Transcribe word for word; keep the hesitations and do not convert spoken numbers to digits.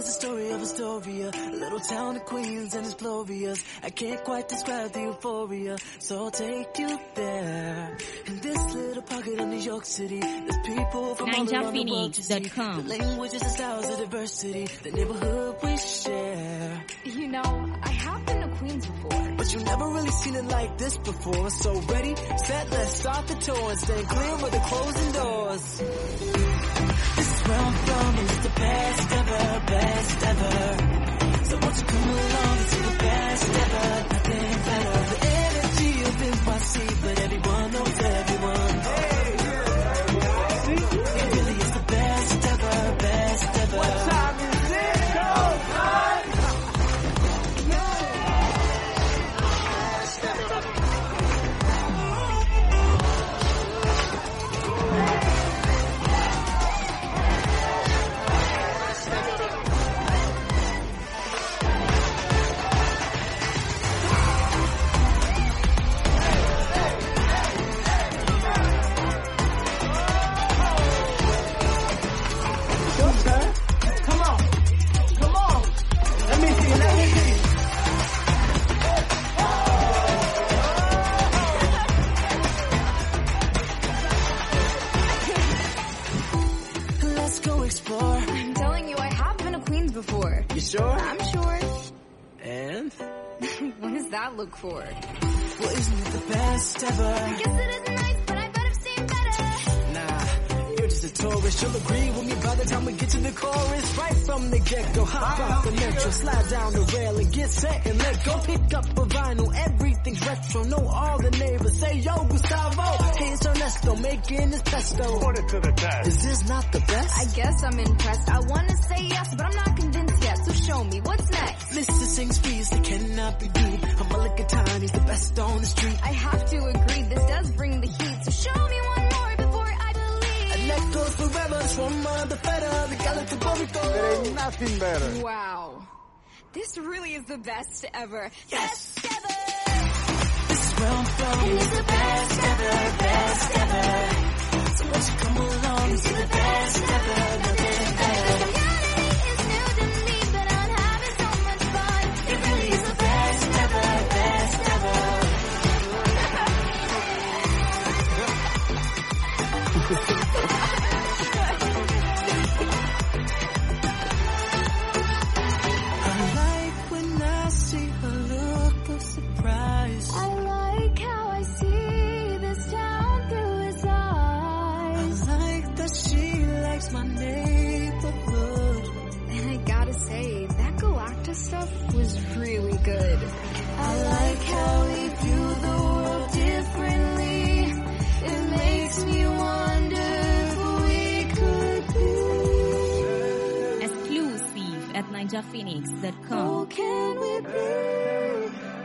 is the story of Astoria, a little town of Queens and it's glorious. I can't quite describe the euphoria, so I'll take you there. In this little pocket of New York City, there's people from all around the world to see. The languages and styles of diversity, the neighborhood we share. You know, I have been to Queens before, but you never really seen it like this before. So ready, set, let's start the tour and stand clear of the closing doors. This is where I'm from, and it's the best ever, best ever. So won't you come along and see the best ever, nothing better. The energy of N Y C, but everyone knows everyone. It really is the best ever, best ever. What time is it? Go time! Look for. Well, isn't it the best ever? I guess it is nice, but I bet I've seen better. Nah, you're just a tourist. You'll agree with me by the time we get to the chorus. Right from the get-go, hop off the metro, slide down the rail and get set and let go. Pick up a vinyl, everything's retro. Know all the neighbors. Say yo, Gustavo. Hey, it's Ernesto, making this pesto. Put it to the test. Is this not the best? I guess I'm impressed. I wanna say yes, but I'm not convinced yet. So show me what's next. Mister sings speeds that cannot be beat. I'm a lick of time, he's the best on the street. I have to agree, this does bring the heat. So show me one more before I believe. And that goes forever, Swarma, the feta, the Galactic Burrito. There ain't nothing better. Wow. This really is the best ever. Yes. Best ever. This is where I'm from. And it's the best ever, best ever. So won't you come along and see the best ever, nothing better. The community is new to me, but I'm having so much fun. It really is the best ever, best ever. I like when I see her look of surprise. I like how I see this town through his eyes. I like that she likes my neighborhood. And I gotta say, that Galacta stuff was really good. I like how we view the world differently. It makes me wonder if we could be. Exclusive at ninja phoenix dot com. Oh, can we be?